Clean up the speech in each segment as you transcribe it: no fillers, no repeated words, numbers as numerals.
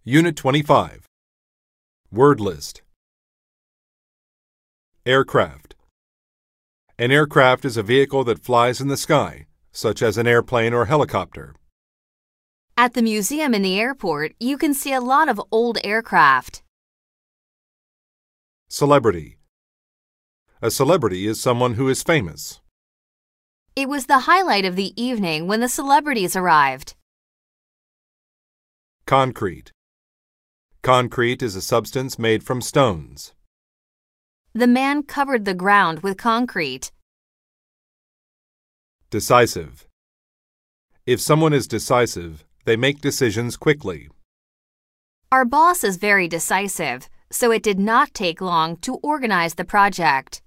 Unit 25. Word list. Aircraft. An aircraft is a vehicle that flies in the sky, such as an airplane or helicopter. At the museum in the airport, you can see a lot of old aircraft. Celebrity. A celebrity is someone who is famous. It was the highlight of the evening when the celebrities arrived. Concrete. Concrete is a substance made from stones. The man covered the ground with concrete. Decisive. If someone is decisive, they make decisions quickly. Our boss is very decisive, so it did not take long to organize the project.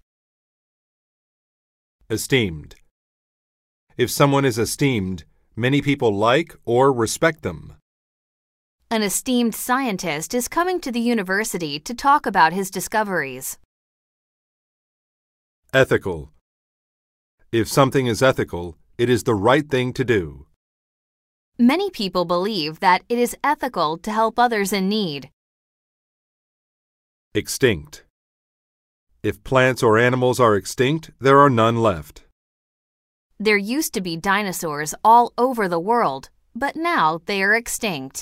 Esteemed. If someone is esteemed, many people like or respect them. An esteemed scientist is coming to the university to talk about his discoveries. Ethical. If something is ethical, it is the right thing to do. Many people believe that it is ethical to help others in need. Extinct. If plants or animals are extinct, there are none left. There used to be dinosaurs all over the world, but now they are extinct.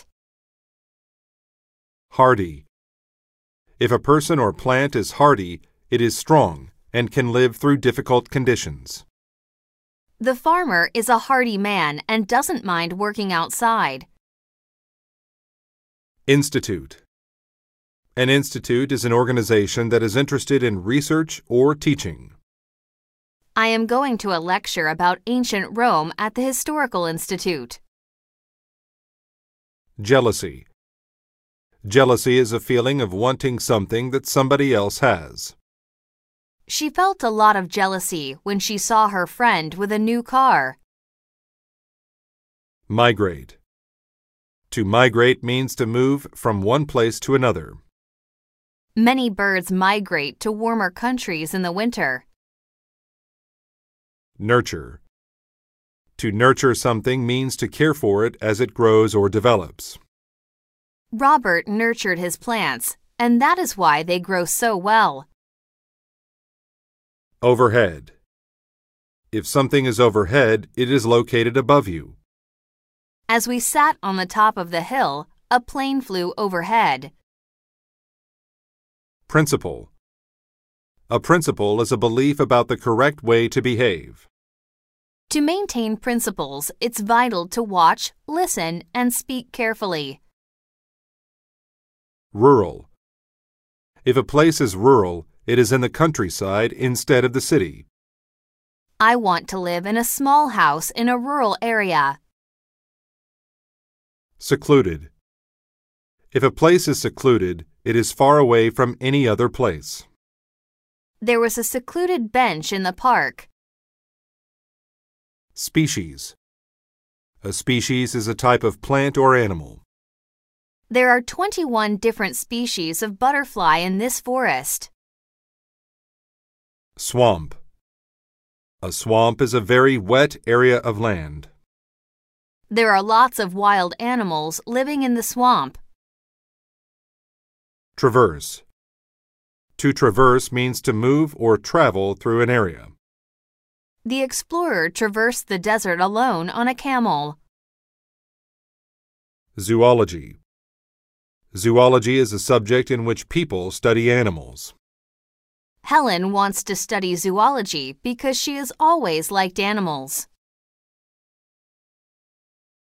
Hardy. If a person or plant is hardy, it is strong and can live through difficult conditions. The farmer is a hardy man and doesn't mind working outside. Institute. An institute is an organization that is interested in research or teaching. I am going to a lecture about ancient Rome at the Historical Institute. Jealousy. Jealousy is a feeling of wanting something that somebody else has. She felt a lot of jealousy when she saw her friend with a new car. Migrate. To migrate means to move from one place to another. Many birds migrate to warmer countries in the winter. Nurture. To nurture something means to care for it as it grows or develops. Robert nurtured his plants, and that is why they grow so well. Overhead. If something is overhead, it is located above you. As we sat on the top of the hill, a plane flew overhead. Principle. A principle is a belief about the correct way to behave. To maintain principles, it's vital to watch, listen, and speak carefully. Rural. If a place is rural, it is in the countryside instead of the city. I want to live in a small house in a rural area. Secluded. If a place is secluded, it is far away from any other place. There was a secluded bench in the park. Species. A species is a type of plant or animal. There are 21 different species of butterfly in this forest. Swamp. A swamp is a very wet area of land. There are lots of wild animals living in the swamp. Traverse. To traverse means to move or travel through an area. The explorer traversed the desert alone on a camel. Zoology. Zoology is a subject in which people study animals. Helen wants to study zoology because she has always liked animals.